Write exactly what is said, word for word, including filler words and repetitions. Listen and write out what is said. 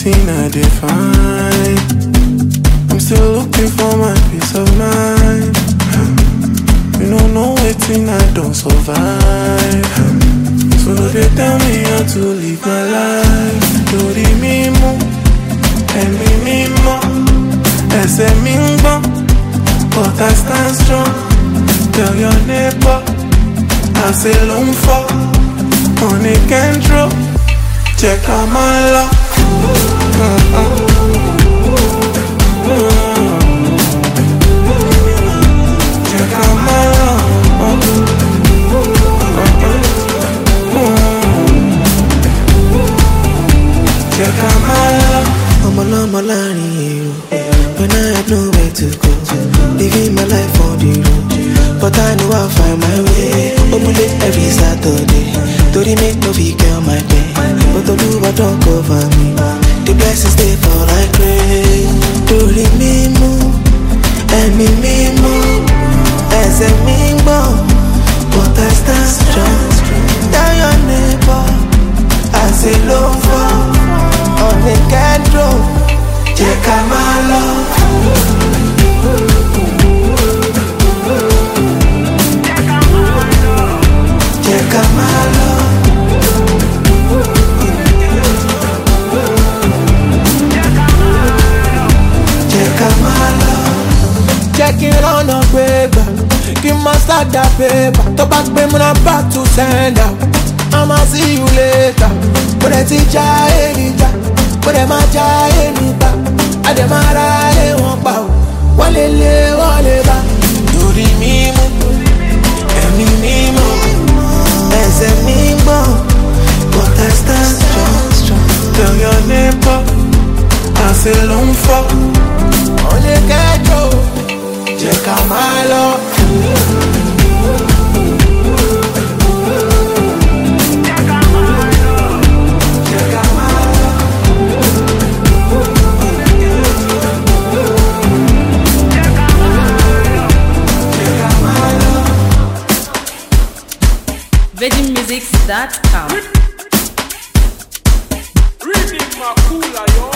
waiting I define. I'm still looking for my peace of mind. You don't know waiting I don't survive. So they tell me how to live my life. Do the mimo, and me mimo, ese mingbo, but I stand strong. Tell your neighbor, I say long for, on a can't check out my luck. Check out my luck. Check out my luck. I'm a lama lani, when I have nowhere to go, living my life on the road. But I know I'll find my way. Omule every Saturday, to the make no fee girl my pain. But the do what don't cover me. The blessings they fall like rain. To the me move, and me me move, as a me move. But I stand strong. Tell your neighbor, I say low for. On the candle, check out my love. Check out my love. Check out my love. Check it on the paper. Give my start that paper. To back me when I'm about to send out. I'ma see you later. But I teach ya anytime. But I'm a giant. I demand I won't bow. Wale le wale ba. Do the mimo, and me mimo, as a mimo. But I stand strong. Tell your neighbor, I say long for. On the ghetto, check out my love. Virgin Music dot com. Reading Makula, yo.